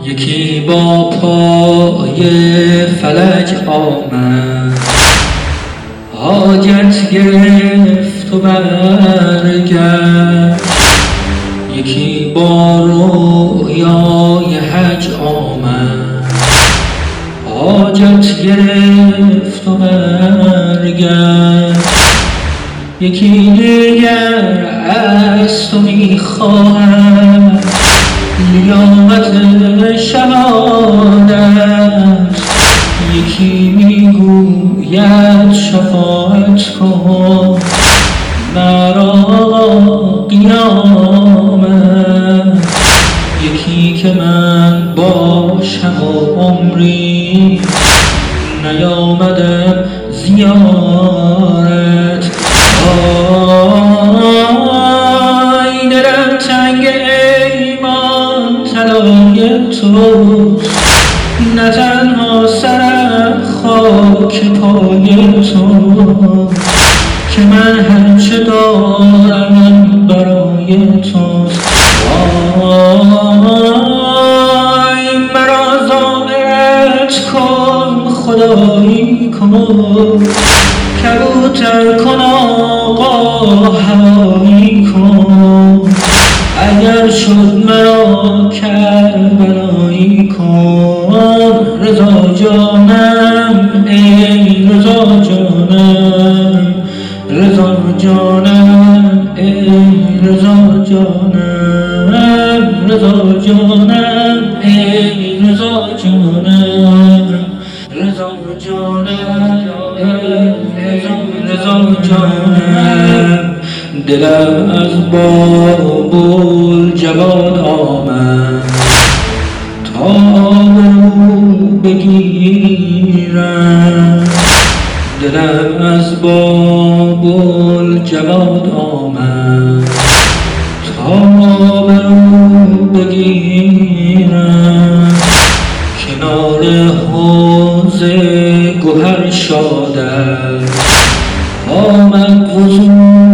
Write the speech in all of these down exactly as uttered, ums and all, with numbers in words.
یکی با پای فلج آمد، حاجت گرفت و برگشت. یکی با رویای حج آمد، حاجت گرفت و برگشت. یکی دیگر از تو میخواهد لیاقت شهادت. یکی میگوید شفاعت کن مرا قیامت. یکی که من باشم و عمری نیامدم زیارت. آی دلم تنگ ایمان طلای توست، نه تنها سرم خاک پای تو که من هرچه دارم برای توست. آی مرا ضامنت کن خدایی کن، کبوتر کن آقا هوایی کن. اگر شد مرا کربلایی کن. رضا جانم ای رضا جانم، رضا جانم ای رضا جانم، رضا جانم ای رضا جانم، رضا جانم ای رضا جانم. دلم از باب‌الجواد آمد تا آبرو بگیرم. دلم از باب‌الجواد آمد تا آبرو بگیرم. کنار حوض گوهر شادت آمد وضو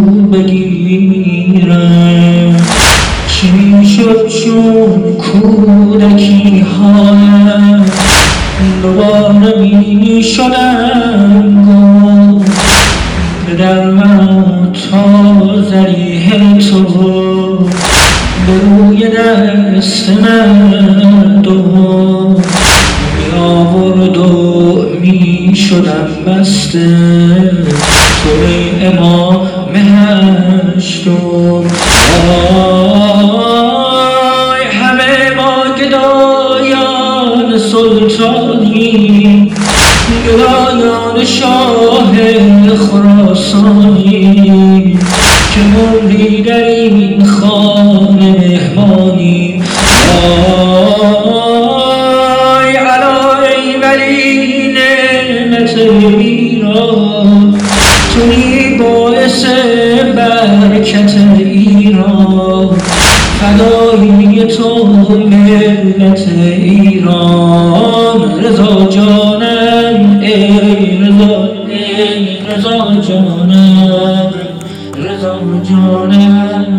بگیرم. چی شد چون کودکی حالم دوباره می شدم گم. پدر من تا ذریح تو به روی دست من دم می آورد و می شدم بسته تو ای امام هشتم. آی همه ما گدایان سلطانی، گدایان شاه خراسانی که عمری در این خانه مهمانی. آی علا ای ولی نعمت ایران، تویی باعث برکت ایران. فدایی تو ملت ایران. رضا جانم ای رضا ای رضا جانم، رضا جانم